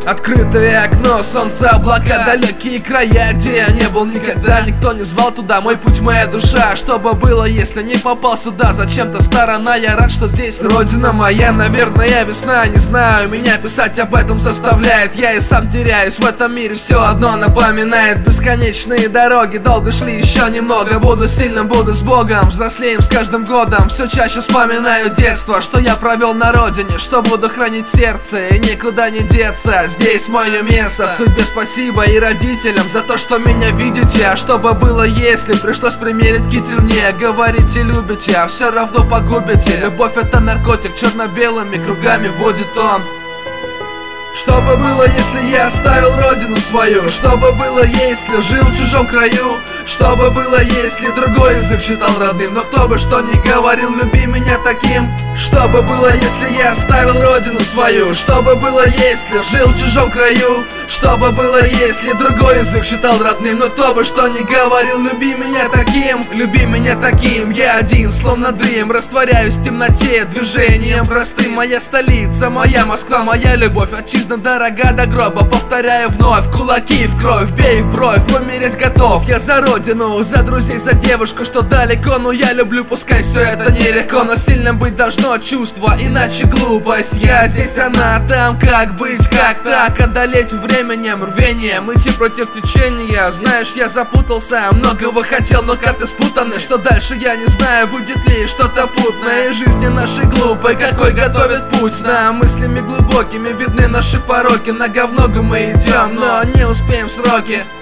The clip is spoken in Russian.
Открытое окно, солнце, облака, далекие края, где я не был никогда. Никто не звал туда, мой путь, моя душа. Что бы было, если не попал сюда? Зачем-то сторона, я рад, что здесь родина моя. Наверное, весна, не знаю, меня писать об этом заставляет. Я и сам теряюсь в этом мире, все одно напоминает. Бесконечные дороги, долго шли, еще немного. Буду сильным, буду с Богом, взрослеем с каждым годом. Все чаще вспоминаю детство, что я провел на родине, что буду хранить в сердце и никуда не деться. Здесь мое место, судьбе спасибо и родителям за то, что меня видите. А что бы было, если пришлось примерить китель мне? Говорите, любите, а все равно погубите. Любовь — это наркотик, черно-белыми кругами водит он. Что бы было, если я оставил родину свою? Что бы было, если жил в чужом краю? Что бы было, если другой язык считал родным? Но кто бы что ни говорил, люби меня таким. Что бы было, если я оставил родину свою? Что бы было, если жил в чужом краю? Что бы было, если другой язык считал родным? Но кто бы что ни говорил, люби меня таким. Люби меня таким, я один, словно дым. Растворяюсь в темноте движением простым. Моя столица, моя Москва, моя любовь отчизна дорога до гроба. Повторяю вновь, кулаки в кровь, бей в бровь, умереть готов. Я за родину, за друзей, за девушку, что далеко. Но я люблю, пускай все это нелегко, но сильным быть должно чувство, иначе глупость. Я здесь, она там, как быть, как так? Одолеть временем, рвением, идти против течения. Знаешь, я запутался, многого хотел, но карты спутаны. Что дальше, я не знаю, выйдет ли что-то путное. Жизни нашей глупой, какой готовит путь нам. Мыслями глубокими видны наши пороки. На говно мы идем, но не успеем в сроки.